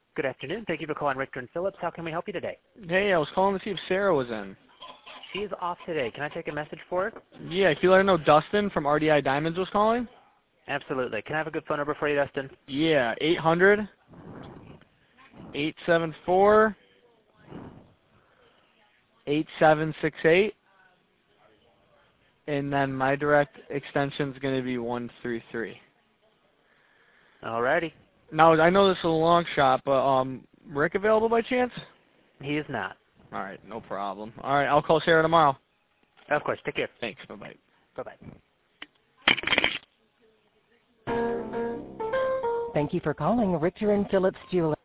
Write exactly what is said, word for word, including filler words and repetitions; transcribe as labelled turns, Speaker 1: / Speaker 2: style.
Speaker 1: Good afternoon. Thank you for calling Richter and Phillips. How can we help you today?
Speaker 2: Hey, I was calling to see if Sarah was in.
Speaker 1: She is off today. Can I take a message for her?
Speaker 2: Yeah, if you let her know Dustin from R D I Diamonds was calling.
Speaker 1: Absolutely. Can I have a good phone number for you, Dustin?
Speaker 2: Yeah, eight hundred, eight seven four, eight seven six eight. And then my direct extension is going to be one three three.
Speaker 1: Alrighty.
Speaker 2: Now, I know this is a long shot, but um, Rick available by chance?
Speaker 1: He is not.
Speaker 2: All right, no problem. All right, I'll call Sarah tomorrow.
Speaker 1: Of course. Take care.
Speaker 2: Thanks. Bye-bye.
Speaker 1: Bye-bye.
Speaker 3: Thank you for calling Richter and Phillips Jewelers.